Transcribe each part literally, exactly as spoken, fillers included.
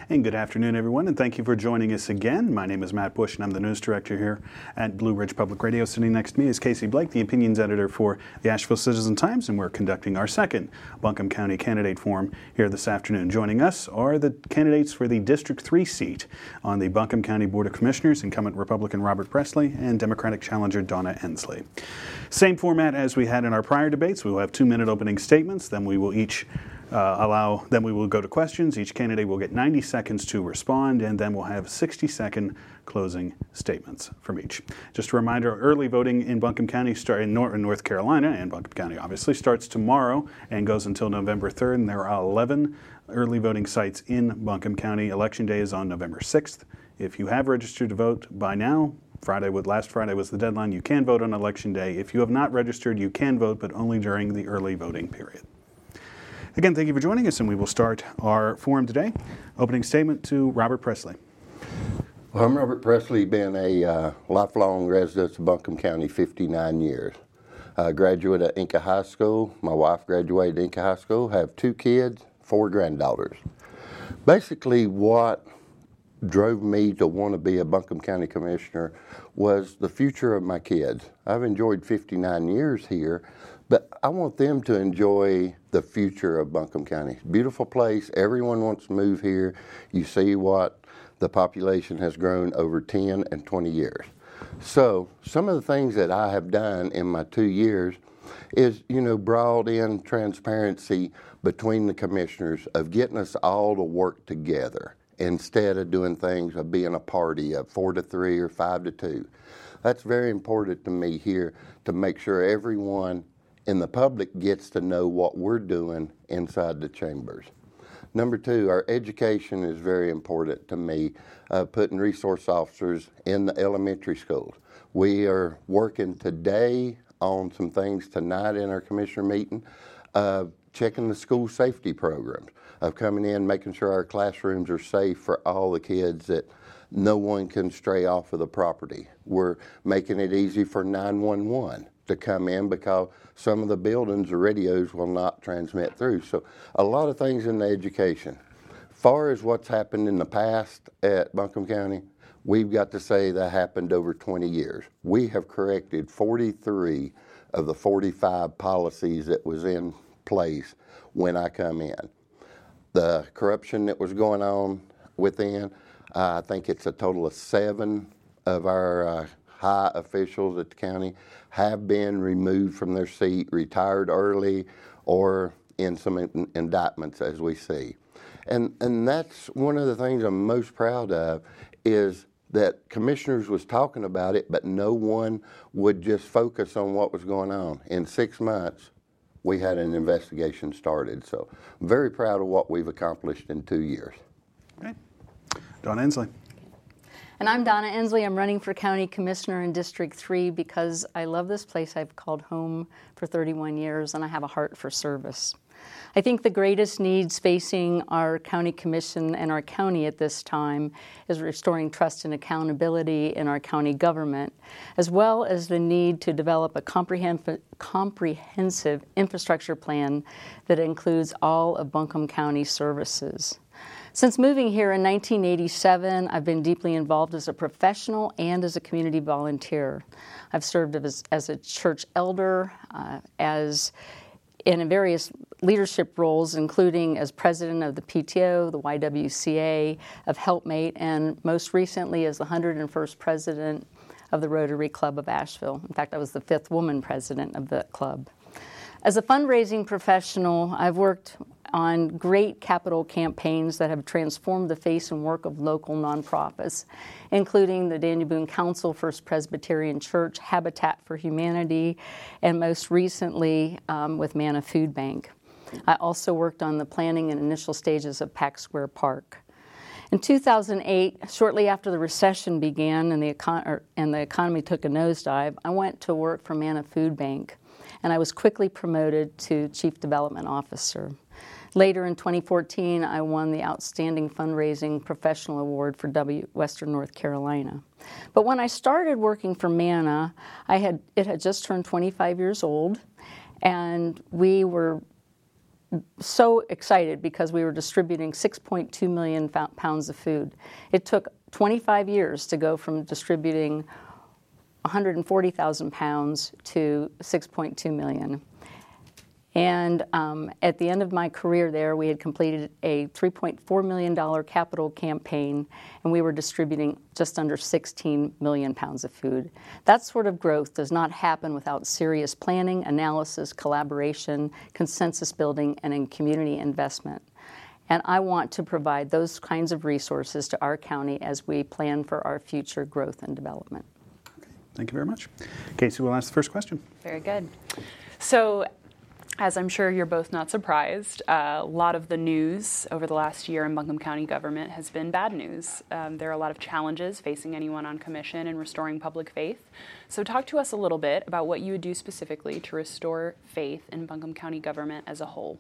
And good afternoon, everyone, and thank you for joining us again. My name is Matt Bush, and I'm the news director here at Blue Ridge Public Radio. Sitting next to me is Casey Blake, the opinions editor for the Asheville Citizen-Times, and we're conducting our second Buncombe County Candidate Forum here this afternoon. Joining us are the candidates for the District three seat on the Buncombe County Board of Commissioners, incumbent Republican Robert Presley and Democratic challenger Donna Ensley. Same format as we had in our prior debates. We will have two-minute opening statements, then we will each Uh, allow, then we will go to questions. Each candidate will get ninety seconds to respond, and then we'll have sixty second closing statements from each. Just a reminder, early voting in Buncombe County, start in North, North Carolina, and Buncombe County obviously, starts tomorrow and goes until November third, and there are eleven early voting sites in Buncombe County. Election day is on November sixth. If you have registered to vote by now, Friday, with last Friday was the deadline, you can vote on Election day. If you have not registered, you can vote, but only during the early voting period. Again, thank you for joining us, and we will start our forum today. Opening statement to Robert Presley. Well, I'm Robert Presley, been a uh, lifelong resident of Buncombe County, fifty-nine years. Uh, graduate at Inca High School. My wife graduated Inca High School. Have two kids, four granddaughters. Basically, what drove me to want to be a Buncombe County Commissioner was the future of my kids. I've enjoyed fifty-nine years here, but I want them to enjoy the future of Buncombe County. Beautiful place. Everyone wants to move here. You see what the population has grown over ten and twenty years. So some of the things that I have done in my two years is, you know, brought in transparency between the commissioners of getting us all to work together instead of doing things of being a party of four to three or five to two. That's very important to me here to make sure everyone in the public gets to know what we're doing inside the chambers. Number two, our education is very important to me, uh, putting resource officers in the elementary schools. We are working today on some things tonight in our commissioner meeting, uh, checking the school safety programs, of coming in, making sure our classrooms are safe for all the kids, that no one can stray off of the property. We're making it easy for nine one one to come in because some of the buildings, the radios will not transmit through. So a lot of things in the education. As far as what's happened in the past at Buncombe County, we've got to say that happened over twenty years. We have corrected forty-three of the forty-five policies that was in place when I come in. The corruption that was going on within, uh, I think it's a total of seven of our uh, high officials at the county have been removed from their seat, retired early, or in some in- indictments, as we see. And and that's one of the things I'm most proud of, is that commissioners was talking about it, but no one would just focus on what was going on. In six months, we had an investigation started. So I'm very proud of what we've accomplished in two years. Okay. Donna Ensley. And I'm Donna Ensley. I'm running for County Commissioner in District three because I love this place I've called home for thirty-one years, and I have a heart for service. I think the greatest needs facing our county commission and our county at this time is restoring trust and accountability in our county government, as well as the need to develop a comprehensive, comprehensive infrastructure plan that includes all of Buncombe County services. Since moving here in nineteen eighty-seven, I've been deeply involved as a professional and as a community volunteer. I've served as, as a church elder, uh, as in various leadership roles, including as president of the P T O, the Y W C A, of Helpmate, and most recently as the one hundred first president of the Rotary Club of Asheville. In fact, I was the fifth woman president of the club. As a fundraising professional, I've worked on great capital campaigns that have transformed the face and work of local nonprofits, including the Daniel Boone Council, First Presbyterian Church, Habitat for Humanity, and most recently um, with Manna Food Bank. I also worked on the planning and initial stages of Pack Square Park. In two thousand eight, shortly after the recession began and the, econ- or, and the economy took a nosedive, I went to work for Manna Food Bank, and I was quickly promoted to Chief Development Officer. Later in twenty fourteen, I won the Outstanding Fundraising Professional Award for W Western North Carolina. But when I started working for Manna, I had it had just turned twenty-five years old, and we were so excited because we were distributing six point two million pounds of food. It took twenty-five years to go from distributing one hundred forty thousand pounds to six point two million. And um, at the end of my career there, we had completed a three point four million dollars capital campaign, and we were distributing just under sixteen million pounds of food. That sort of growth does not happen without serious planning, analysis, collaboration, consensus building, and in community investment. And I want to provide those kinds of resources to our county as we plan for our future growth and development. Okay. Thank you very much. Casey will ask the first question. Very good. So, as I'm sure you're both not surprised, uh, a lot of the news over the last year in Buncombe County government has been bad news. Um, there are a lot of challenges facing anyone on commission in restoring public faith. So talk to us a little bit about what you would do specifically to restore faith in Buncombe County government as a whole.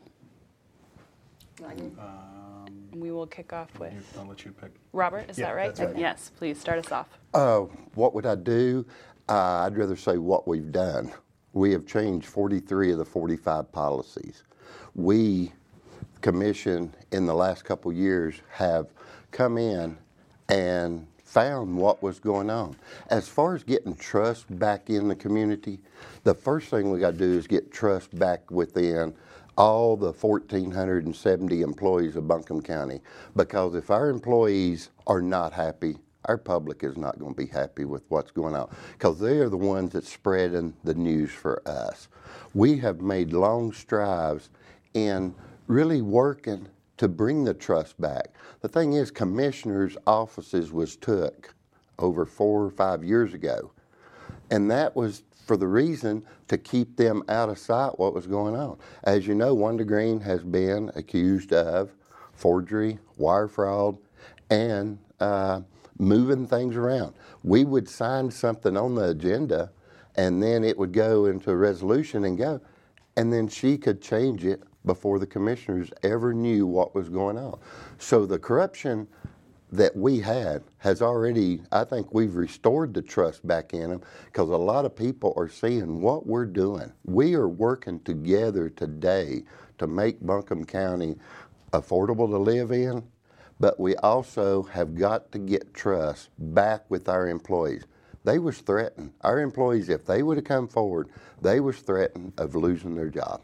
Um, we will kick off with... I'll let you pick. Robert, is yeah, that right? That's right? Yes, please start us off. Uh, what would I do? Uh, I'd rather say what we've done. We have changed forty-three of the forty-five policies. We, Commission, in the last couple years have come in and found what was going on. As far as getting trust back in the community, the first thing we got to do is get trust back within all the one thousand four hundred seventy employees of Buncombe County. Because if our employees are not happy, our public is not going to be happy with what's going on, because they are the ones that's spreading the news for us. We have made long strides in really working to bring the trust back. The thing is, commissioners' offices was took over four or five years ago, and that was for the reason to keep them out of sight what was going on. As you know, Wanda Green has been accused of forgery, wire fraud, and uh, moving things around. We would sign something on the agenda, and then it would go into a resolution and go, and then she could change it before the commissioners ever knew what was going on. So the corruption that we had has already, I think we've restored the trust back in them, because a lot of people are seeing what we're doing. We are working together today to make Buncombe County affordable to live in, but we also have got to get trust back with our employees. They was threatened. Our employees, if they would have come forward, they was threatened of losing their job.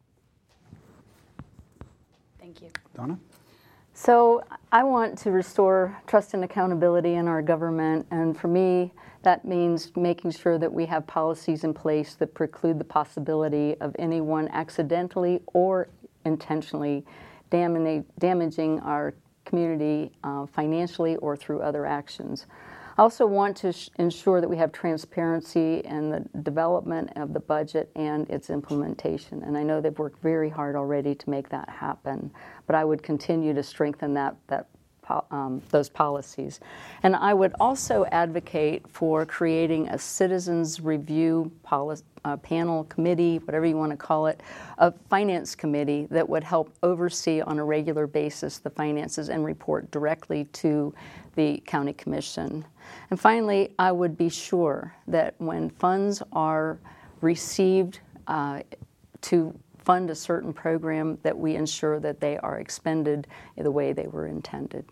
Thank you. Donna? So I want to restore trust and accountability in our government, and for me, that means making sure that we have policies in place that preclude the possibility of anyone accidentally or intentionally damaging, damaging our community uh, financially or through other actions. I also want to sh- ensure that we have transparency in the development of the budget and its implementation. And I know they've worked very hard already to make that happen, but I would continue to strengthen that, that um, those policies. And I would also advocate for creating a citizens review policy, uh, panel, committee, whatever you want to call it, a finance committee that would help oversee on a regular basis the finances and report directly to the county commission. And finally, I would be sure that when funds are received uh, to fund a certain program, that we ensure that they are expended the way they were intended.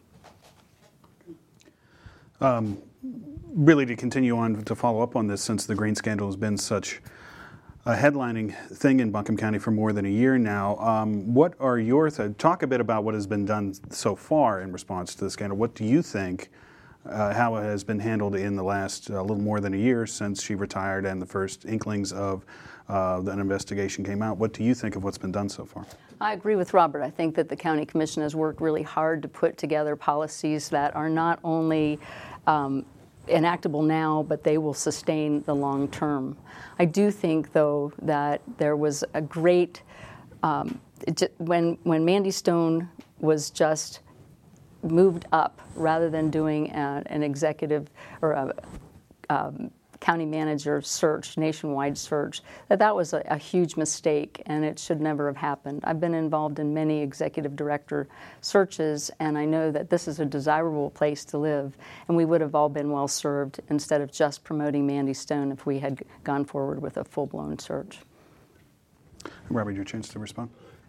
Um, really, to continue on, to follow up on this, since the grain scandal has been such a headlining thing in Buncombe County for more than a year now, um, what are your th- talk a bit about what has been done so far in response to the scandal. What do you think, uh, how it has been handled in the last uh, little more than a year since she retired and the first inklings of uh, an investigation came out? What do you think of what's been done so far? I agree with Robert. I think that the County Commission has worked really hard to put together policies that are not only um, enactable now, but they will sustain the long term. I do think, though, that there was a great, um, it, when, when Mandy Stone was just moved up rather than doing a, an executive or a um, county manager search, nationwide search, that that was a, a huge mistake, and it should never have happened. I've been involved in many executive director searches, and I know that this is a desirable place to live, and we would have all been well served instead of just promoting Mandy Stone if we had gone forward with a full-blown search. Robert, your chance to respond.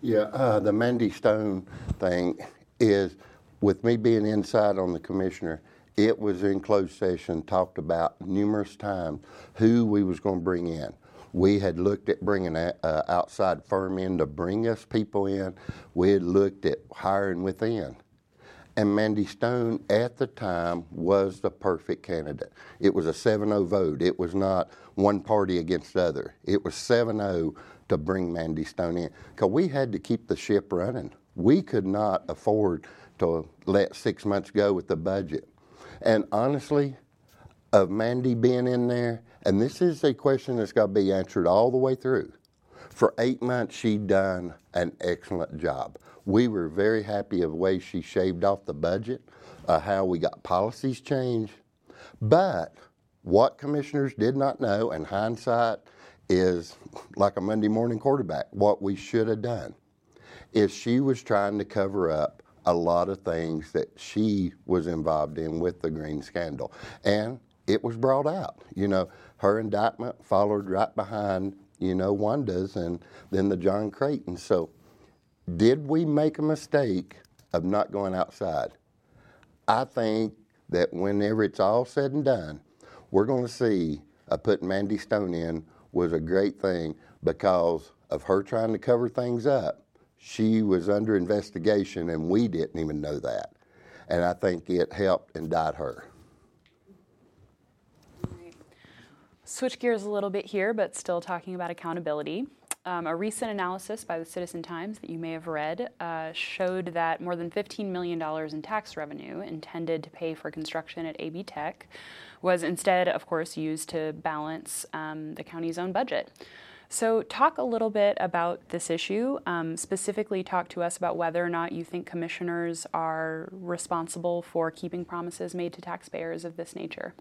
Yeah, uh, the Mandy Stone thing is, with me being inside on the commissioner, it was in closed session, talked about numerous times who we was going to bring in. We had looked at bringing an outside firm in to bring us people in. We had looked at hiring within. And Mandy Stone at the time was the perfect candidate. It was a seven oh vote. It was not one party against the other. It was seven oh to bring Mandy Stone in, because we had to keep the ship running. We could not afford to let six months go with the budget. And honestly, of Mandy being in there, and this is a question that's got to be answered all the way through, for eight months she done an excellent job. We were very happy of the way she shaved off the budget, uh, how we got policies changed. But what commissioners did not know, and hindsight is like a Monday morning quarterback, what we should have done is she was trying to cover up a lot of things that she was involved in with the Green scandal. And it was brought out. You know, her indictment followed right behind, you know, Wanda's and then the John Creighton. So did we make a mistake of not going outside? I think that whenever it's all said and done, we're going to see uh, putting Mandy Stone in was a great thing, because of her trying to cover things up. She was under investigation and we didn't even know that. And I think it helped indict her. Switch gears a little bit here, but still talking about accountability. Um, a recent analysis by the Citizen Times that you may have read uh, showed that more than fifteen million dollars in tax revenue intended to pay for construction at A B Tech was instead, of course, used to balance um, the county's own budget. So talk a little bit about this issue. Um, specifically, talk to us about whether or not you think commissioners are responsible for keeping promises made to taxpayers of this nature.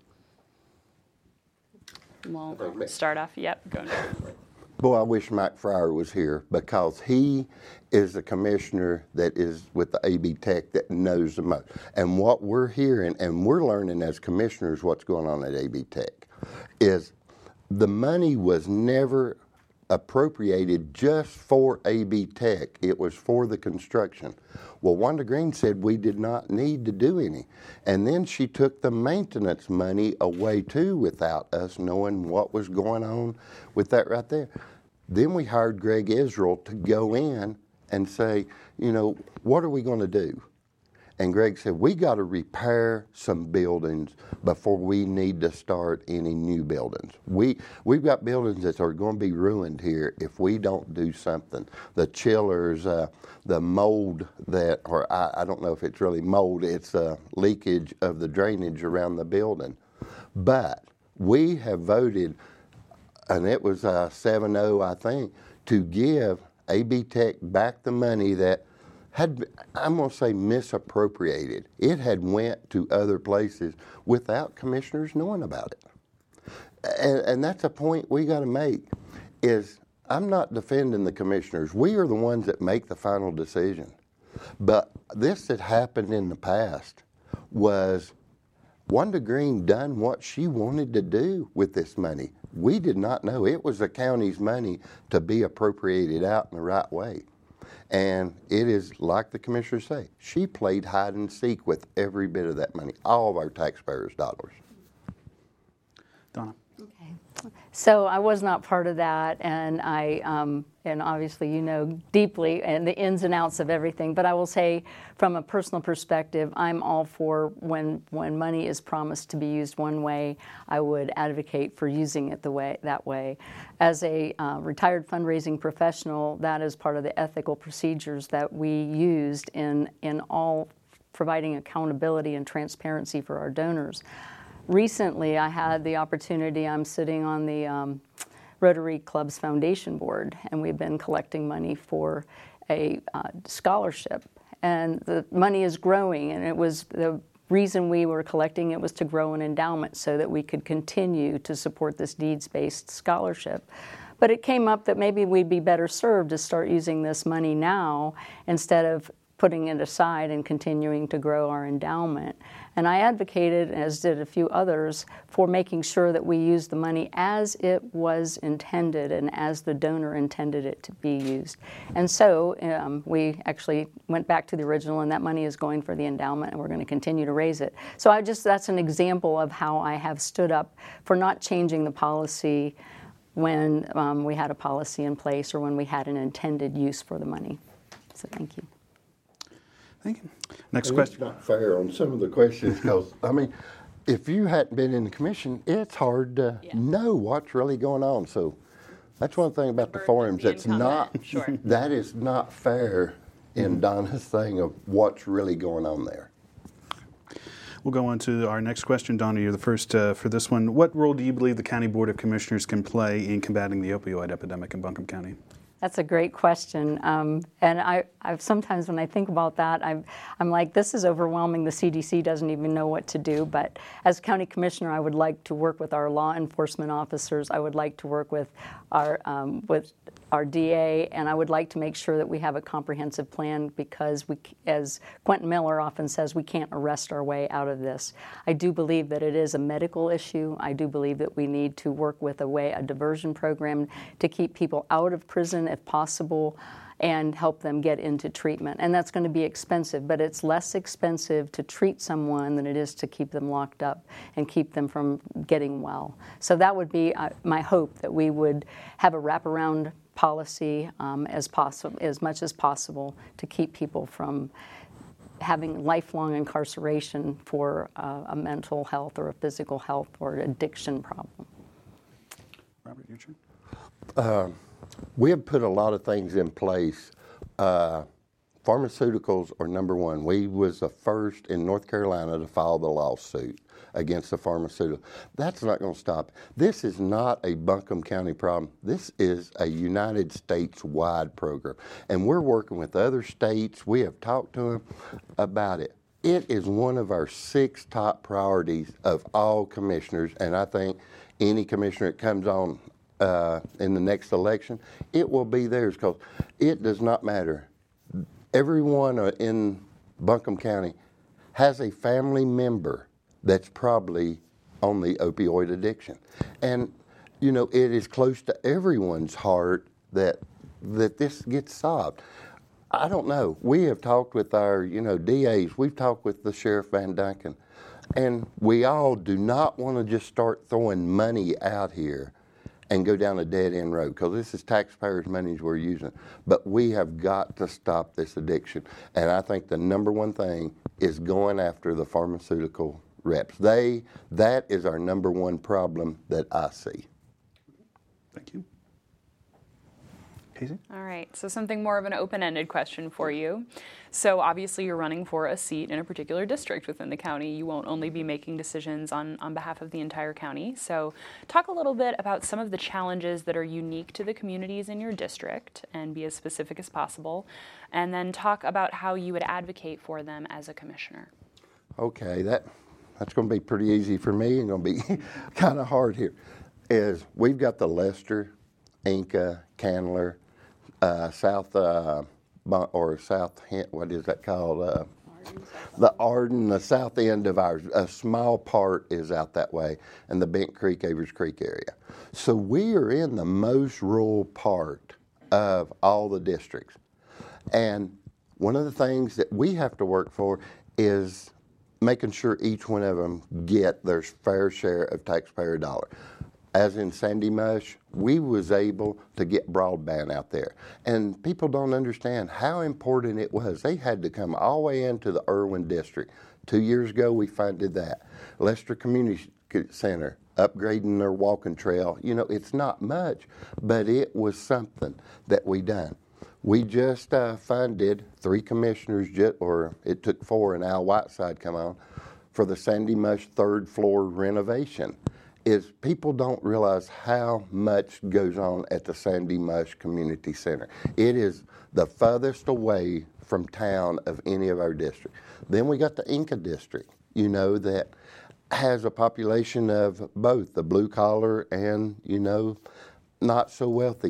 We'll start off. Yep, go ahead. Boy, I wish Mike Fryer was here, because he is the commissioner that is with the A B Tech that knows the most. And what we're hearing, and we're learning as commissioners what's going on at A B Tech, is the money was never appropriated just for A B Tech. It was for the construction. Well, Wanda Green said we did not need to do any. And then she took the maintenance money away too without us knowing what was going on with that right there. Then we hired Greg Israel to go in and say, you know, what are we going to do? And Greg said, we got to repair some buildings before we need to start any new buildings. We, we've got buildings that are going to be ruined here if we don't do something. The chillers, uh, the mold that, or I, I don't know if it's really mold, it's uh, leakage of the drainage around the building. But we have voted, and it was uh, seven oh, I think, to give A B Tech back the money that had, I'm going to say, misappropriated. It had went to other places without commissioners knowing about it. And, and that's a point we got to make, is I'm not defending the commissioners. We are the ones that make the final decision. But this that happened in the past was Wanda Green done what she wanted to do with this money. We did not know. It was the county's money to be appropriated out in the right way. And it is like the commissioners say, she played hide and seek with every bit of that money, all of our taxpayers' dollars. Donna. Okay. So I was not part of that, and I, um, and obviously you know deeply and the ins and outs of everything. But I will say, from a personal perspective, I'm all for when when money is promised to be used one way, I would advocate for using it the way that way. As a uh, retired fundraising professional, that is part of the ethical procedures that we used in in all providing accountability and transparency for our donors. Recently, I had the opportunity, I'm sitting on the um, Rotary Club's Foundation Board, and we've been collecting money for a uh, scholarship. And the money is growing, and it was the reason we were collecting it was to grow an endowment so that we could continue to support this needs-based scholarship. But it came up that maybe we'd be better served to start using this money now instead of putting it aside and continuing to grow our endowment. And I advocated, as did a few others, for making sure that we use the money as it was intended and as the donor intended it to be used. And so um, we actually went back to the original, and that money is going for the endowment, and we're going to continue to raise it. So I just, that's an example of how I have stood up for not changing the policy when um, we had a policy in place or when we had an intended use for the money. So thank you. Thank you. Next And question. It's not fair on some of the questions because, I mean, if you hadn't been in the commission, it's hard to Yeah. know what's really going on. So that's one thing about the burden forums. of the That's not, incumbent, sure. that is not fair in Donna's thing of what's really going on there. We'll go on to our next question. Donna, you're the first uh, for this one. What role do you believe the County Board of Commissioners can play in combating the opioid epidemic in Buncombe County? That's a great question. Um, and I, I've sometimes when I think about that, I'm, I'm like, this is overwhelming. The C D C doesn't even know what to do. But as county commissioner, I would like to work with our law enforcement officers. I would like to work with our, um, with our D A, and I would like to make sure that we have a comprehensive plan because we, as Quentin Miller often says, we can't arrest our way out of this. I do believe that it is a medical issue. I do believe that we need to work with a way, a diversion program to keep people out of prison if possible and help them get into treatment. And that's going to be expensive, but it's less expensive to treat someone than it is to keep them locked up and keep them from getting well. So that would be uh, my hope, that we would have a wraparound policy um, as possible, as much as possible, to keep people from having lifelong incarceration for uh, a mental health or a physical health or addiction problem. Robert, your turn. Uh, we have put a lot of things in place. Uh, pharmaceuticals are number one. We was the first in North Carolina to file the lawsuit against the pharmaceutical. That's not going to stop. This is not a Buncombe County problem. This is a United States-wide program. And we're working with other states. We have talked to them about it. It is one of our six top priorities of all commissioners, and I think any commissioner that comes on uh, in the next election, it will be theirs, because it does not matter. Everyone in Buncombe County has a family member that's probably on the opioid addiction. And, you know, it is close to everyone's heart that that this gets solved. I don't know. We have talked with our, you know, D As. We've talked with the Sheriff Van Duncan. And we all do not want to just start throwing money out here and go down a dead-end road, because this is taxpayers' money we're using. But we have got to stop this addiction. And I think the number one thing is going after the pharmaceutical reps. They, that is our number one problem that I see. Thank you. Casey? All right, so something more of an open-ended question for you. So obviously you're running for a seat in a particular district within the county. You won't only be making decisions on, on behalf of the entire county. So talk a little bit about some of the challenges that are unique to the communities in your district, and be as specific as possible. And then talk about how you would advocate for them as a commissioner. Okay, that that's going to be pretty easy for me and going to be kind of hard here. Is we've got the Lester, Inca, Candler, uh, South uh, or South, what is that called? Uh, the Arden, the south end of ours. A small part is out that way, and the Bent Creek, Avers Creek area. So we are in the most rural part of all the districts. And one of the things that we have to work for is making sure each one of them get their fair share of taxpayer dollar. As in Sandy Mush, we was able to get broadband out there. And people don't understand how important it was. They had to come all the way into the Irwin district. Two years ago, we funded that. Lester Community Center, upgrading their walking trail. You know, it's not much, but it was something that we done. We just uh, funded three commissioners, or it took four, and Al Whiteside come on, for the Sandy Mush third floor renovation. Is people don't realize how much goes on at the Sandy Mush Community Center. It is the furthest away from town of any of our districts. Then we got the Inca district, you know, that has a population of both the blue collar and, you know, not so wealthy.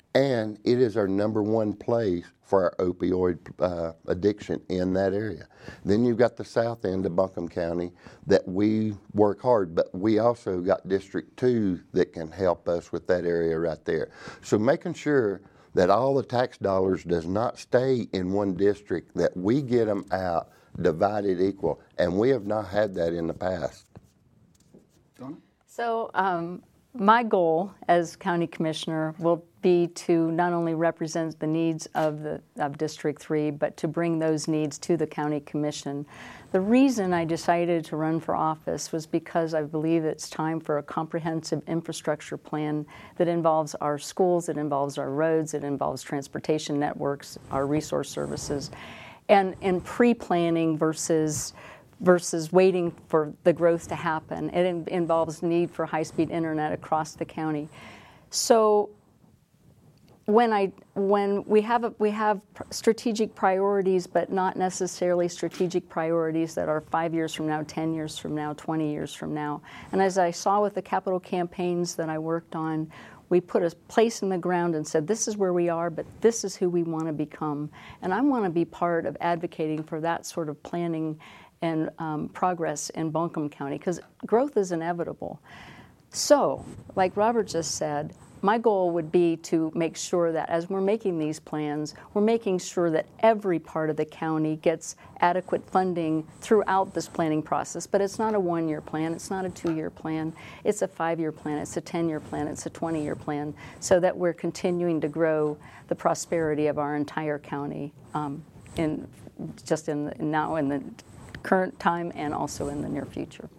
And it is our number one place for our opioid uh, addiction in that area. Then you've got the south end of Buncombe County that we work hard, but we also got District two that can help us with that area right there. So making sure that all the tax dollars does not stay in one district, that we get them out divided equal, and we have not had that in the past. Donna? So um, my goal as county commissioner will be to not only represent the needs of the of District three, but to bring those needs to the county commission. The reason I decided to run for office was because I believe it's time for a comprehensive infrastructure plan that involves our schools, it involves our roads, it involves transportation networks, our resource services, and, and pre-planning versus versus waiting for the growth to happen. It in, involves need for high-speed internet across the county. So when I when we have a, we have strategic priorities, but not necessarily strategic priorities that are five years from now, ten years from now, twenty years from now. And as I saw with the capital campaigns that I worked on, we put a place in the ground and said, this is where we are, but this is who we want to become. And I want to be part of advocating for that sort of planning and um, progress in Buncombe County, because growth is inevitable. So, like Robert just said, my goal would be to make sure that as we're making these plans, we're making sure that every part of the county gets adequate funding throughout this planning process. But it's not a one-year plan, it's not a two-year plan, it's a five-year plan, it's a ten-year plan, it's a twenty-year plan, so that we're continuing to grow the prosperity of our entire county um, in just in the, now in the current time and also in the near future.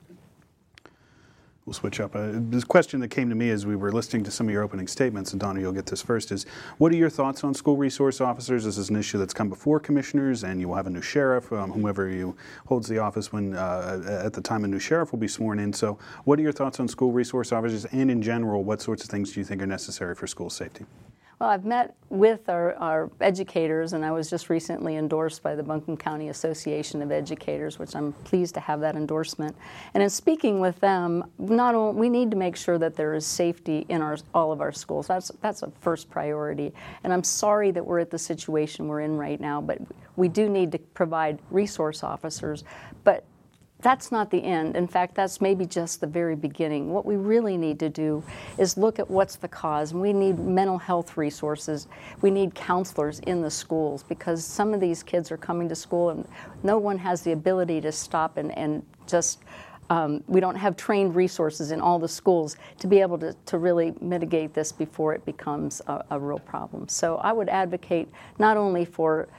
We'll switch up. Uh, this question that came to me as we were listening to some of your opening statements, and Donna, you'll get this first, is what are your thoughts on school resource officers? This is an issue that's come before commissioners, and you will have a new sheriff, um, whomever you holds the office when uh, at the time a new sheriff will be sworn in. So what are your thoughts on school resource officers, and in general, what sorts of things do you think are necessary for school safety? Well, I've met with our, our educators, and I was just recently endorsed by the Buncombe County Association of Educators, which I'm pleased to have that endorsement. And in speaking with them, not only we need to make sure that there is safety in our all of our schools. That's that's a first priority. And I'm sorry that we're at the situation we're in right now, but we do need to provide resource officers. But that's not the end. In fact, that's maybe just the very beginning. What we really need to do is look at what's the cause. We need mental health resources. We need counselors in the schools, because some of these kids are coming to school and no one has the ability to stop and, and just, um, we don't have trained resources in all the schools to be able to, to really mitigate this before it becomes a, a real problem. So I would advocate not only for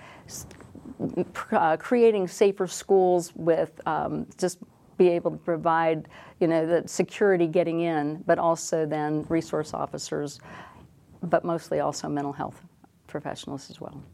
Uh, creating safer schools with um, just be able to provide, you know, the security getting in, but also then resource officers, but mostly also mental health professionals as well.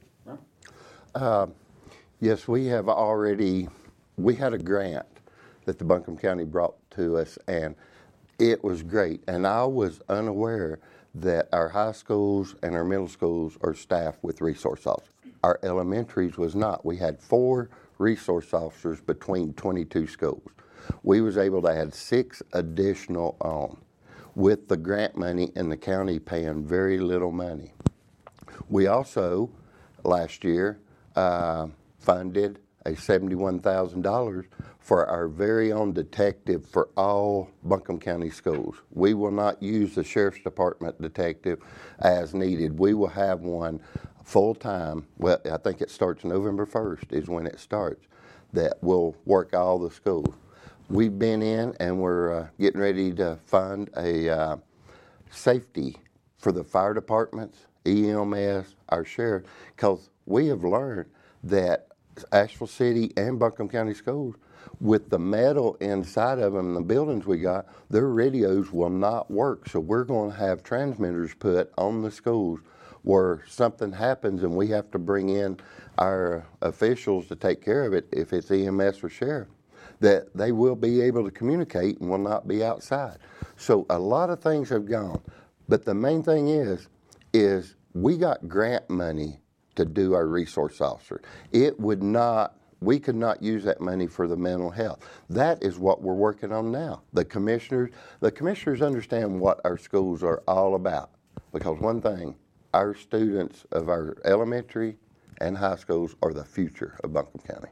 Uh, yes, we have already, we had a grant that the Buncombe County brought to us, and it was great. And I was unaware that our high schools and our middle schools are staffed with resource officers. Our elementaries was not. We had four resource officers between twenty-two schools. We was able to add six additional on with the grant money and the county paying very little money. We also, last year, uh, funded a seventy-one thousand dollars for our very own detective for all Buncombe County schools. We will not use the Sheriff's Department detective as needed. We will have one full-time. Well, I think it starts November first is when it starts, that will work all the schools. We've been in and we're uh, getting ready to fund a uh, safety for the fire departments, E M S, our sheriff, because we have learned that Asheville City and Buncombe County schools, with the metal inside of them, the buildings we got, their radios will not work. So we're going to have transmitters put on the schools where something happens and we have to bring in our officials to take care of it, if it's E M S or sheriff, that they will be able to communicate and will not be outside. So a lot of things have gone. But the main thing is, is we got grant money to do our resource officer. It would not, we could not use that money for the mental health. That is what we're working on now. The commissioners, the commissioners understand what our schools are all about. because one thing, our students of our elementary and high schools are the future of Buncombe County.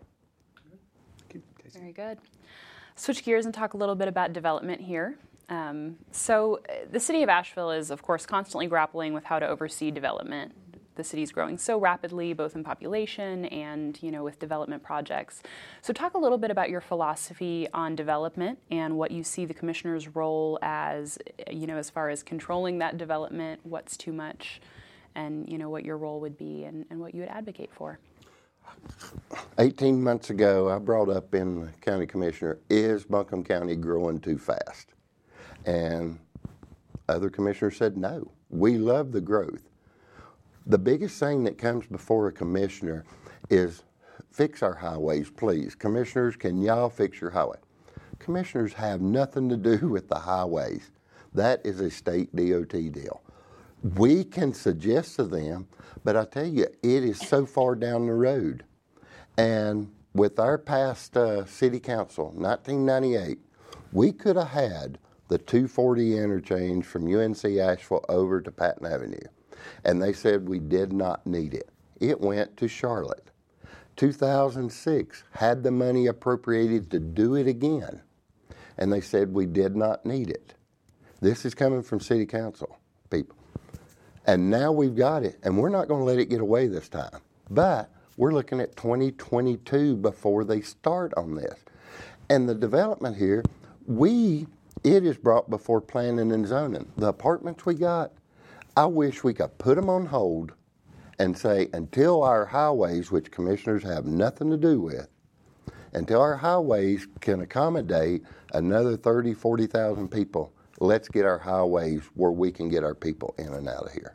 Very good. Switch gears and talk a little bit about development here. Um, so uh, the city of Asheville is, of course, constantly grappling with how to oversee development. The city is growing so rapidly, both in population and, you know, with development projects. So talk a little bit about your philosophy on development and what you see the commissioner's role as, you know, as far as controlling that development, what's too much, and, you know, what your role would be and, and what you would advocate for. eighteen months ago, I brought up in the county commissioner, is Buncombe County growing too fast? And other commissioners said, no, we love the growth. The biggest thing that comes before a commissioner is fix our highways, please. Commissioners, can y'all fix your highway? Commissioners have nothing to do with the highways. That is a state D O T deal. We can suggest to them, but I tell you, it is so far down the road. And with our past uh, city council, nineteen ninety-eight, we could have had the two forty interchange from U N C Asheville over to Patton Avenue. And they said we did not need it. It went to Charlotte. two thousand six had the money appropriated to do it again. And they said we did not need it. This is coming from city council people. And now we've got it, and we're not going to let it get away this time. But we're looking at twenty twenty-two before they start on this. And the development here, we, it is brought before planning and zoning. The apartments we got, I wish we could put them on hold and say, until our highways, which commissioners have nothing to do with, until our highways can accommodate another thirty, forty thousand people, let's get our highways where we can get our people in and out of here.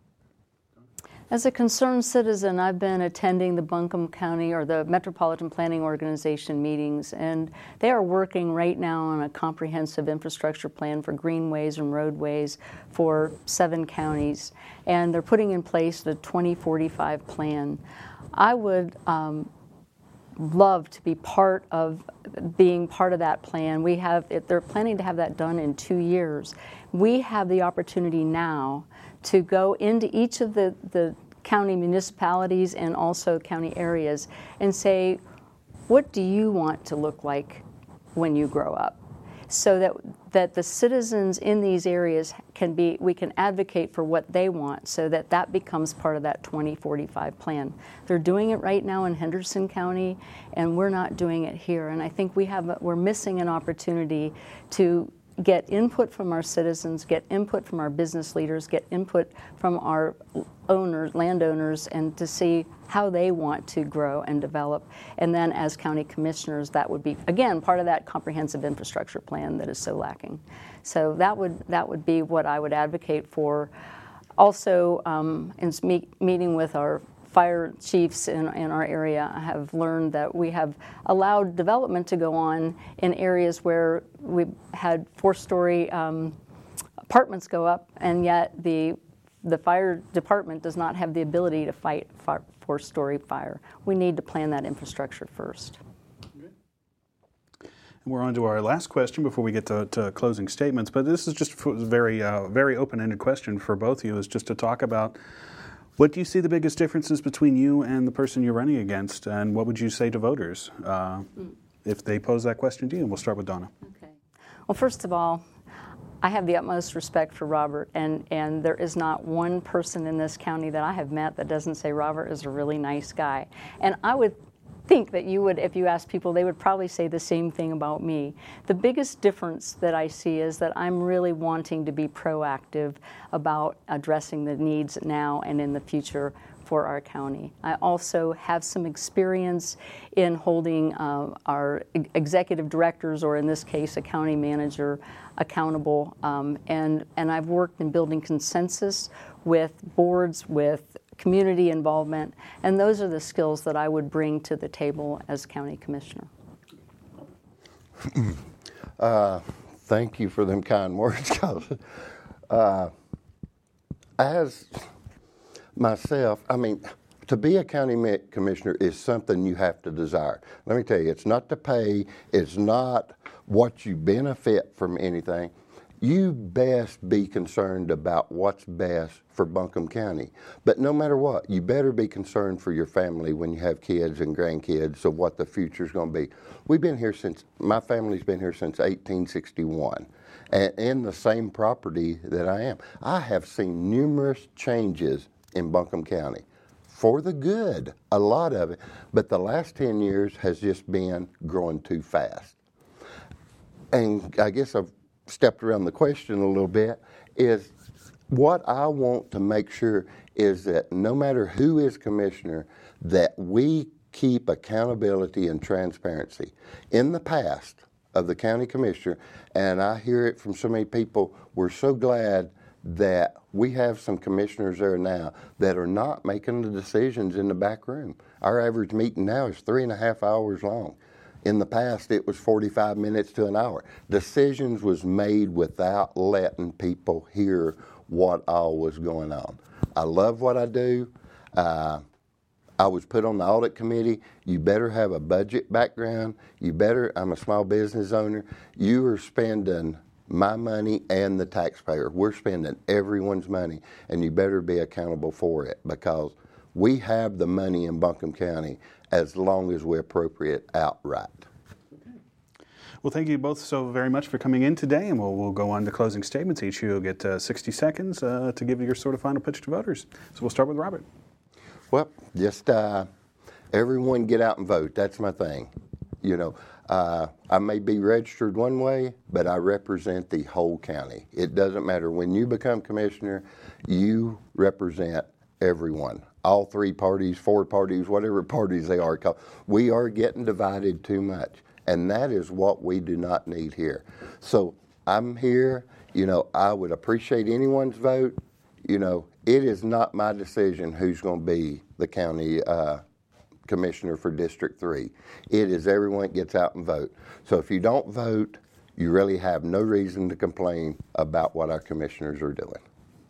As a concerned citizen, I've been attending the Buncombe County or the Metropolitan Planning Organization meetings, and they are working right now on a comprehensive infrastructure plan for greenways and roadways for seven counties, and they're putting in place the twenty forty-five plan. I would um, love to be part of being part of that plan. We have, they're planning to have that done in two years. We have the opportunity now to go into each of the, the county municipalities and also county areas and say, what do you want to look like when you grow up? So that that the citizens in these areas can be, we can advocate for what they want so that that becomes part of that twenty forty-five plan. They're doing it right now in Henderson County, and we're not doing it here. And I think we have, we're missing an opportunity to get input from our citizens, get input from our business leaders, get input from our owners, landowners, and to see how they want to grow and develop. And then as county commissioners, that would be, again, part of that comprehensive infrastructure plan that is so lacking. So that would that would be what I would advocate for. Also, um, in meet, meeting with our fire chiefs in, in our area, I have learned that we have allowed development to go on in areas where we've had four-story um, apartments go up, and yet the the fire department does not have the ability to fight fire, four-story fire. We need to plan that infrastructure first. And we're on to our last question before we get to, to closing statements, but this is just a very, uh, very open-ended question for both of you, is just to talk about what do you see the biggest differences between you and the person you're running against, and what would you say to voters uh, mm. if they pose that question to you? And we'll start with Donna. Okay. Well, first of all, I have the utmost respect for Robert, and, and there is not one person in this county that I have met that doesn't say Robert is a really nice guy. And I would think that you would, if you asked people, they would probably say the same thing about me. The biggest difference that I see is that I'm really wanting to be proactive about addressing the needs now and in the future for our county. I also have some experience in holding uh, our executive directors, or in this case, a county manager, accountable. Um, and, and I've worked in building consensus with boards, with community involvement, and those are the skills that I would bring to the table as county commissioner. Uh, thank you for them kind words. uh, as myself, I mean, to be a county commissioner is something you have to desire. Let me tell you, it's not the pay, it's not what you benefit from anything. you best be concerned about what's best for Buncombe County. But no matter what, you better be concerned for your family when you have kids and grandkids of what the future's going to be. We've been here since, my family's been here since eighteen sixty-one, and in the same property that I am. I have seen numerous changes in Buncombe County for the good, a lot of it, but the last ten years has just been growing too fast. And I guess I've stepped around the question a little bit, is what I want to make sure is that no matter who is commissioner, that we keep accountability and transparency. In the past of the county commissioner, and I hear it from so many people, we're so glad that we have some commissioners there now that are not making the decisions in the back room. Our average meeting now is three and a half hours long. In the past, it was forty-five minutes to an hour. Decisions was made without letting people hear what all was going on. I love what I do. Uh, I was put on the audit committee. You better have a budget background. You better, I'm a small business owner. You are spending my money and the taxpayer. We're spending everyone's money, and you better be accountable for it, because we have the money in Buncombe County as long as we appropriate outright. Well, thank you both so very much for coming in today, and we'll, we'll go on to closing statements. Each of you will get uh, sixty seconds uh, to give your sort of final pitch to voters. So we'll start with Robert. Well, just uh, everyone get out and vote. That's my thing. You know, uh, I may be registered one way, but I represent the whole county. It doesn't matter. When you become commissioner, you represent everyone. All three parties, four parties, whatever parties they are. We are getting divided too much, and that is what we do not need here. So I'm here. You know, I would appreciate anyone's vote. You know, it is not my decision who's going to be the county uh, commissioner for District three. It is everyone that gets out and vote. So if you don't vote, you really have no reason to complain about what our commissioners are doing.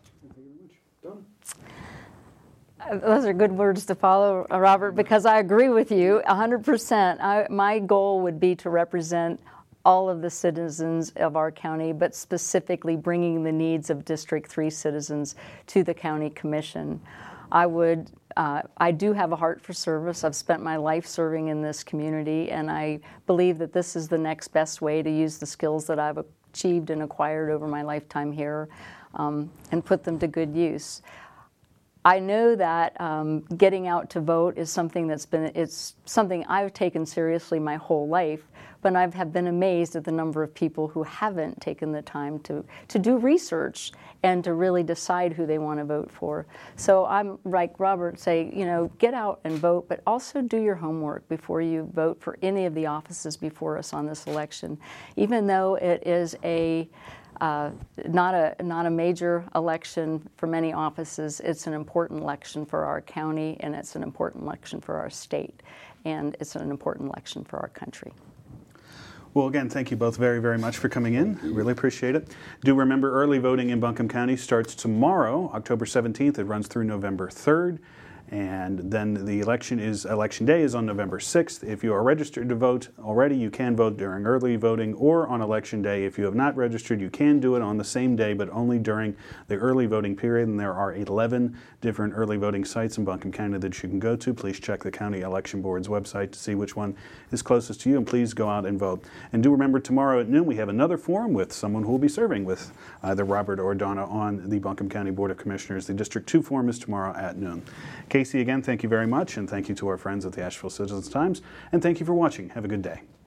Those are good words to follow, Robert, because I agree with you one hundred percent. I, my goal would be to represent all of the citizens of our county, but specifically bringing the needs of District three citizens to the County Commission. I would, uh, I do have a heart for service. I've spent my life serving in this community, and I believe that this is the next best way to use the skills that I've achieved and acquired over my lifetime here um, and put them to good use. I know that um, getting out to vote is something that's been, it's something I've taken seriously my whole life, but I have been amazed at the number of people who haven't taken the time to, to do research and to really decide who they want to vote for. So I'm like Robert, say, you know, get out and vote, but also do your homework before you vote for any of the offices before us on this election. Even though it is a Uh, not a not a major election for many offices, it's an important election for our county, and it's an important election for our state, and it's an important election for our country. Well, again, thank you both very, very much for coming in. Really appreciate it. Do remember, early voting in Buncombe County starts tomorrow, October seventeenth. It runs through November third. And then the election is election day is on November sixth. If you are registered to vote already, you can vote during early voting or on election day. If you have not registered, you can do it on the same day, but only during the early voting period. And there are eleven different early voting sites in Buncombe County that you can go to. Please check the County Election Board's website to see which one is closest to you, and please go out and vote. And do remember, tomorrow at noon we have another forum with someone who will be serving with either Robert or Donna on the Buncombe County Board of Commissioners. The District two forum is tomorrow at noon. Casey, again, thank you very much, and thank you to our friends at the Asheville Citizen-Times, and thank you for watching. Have a good day.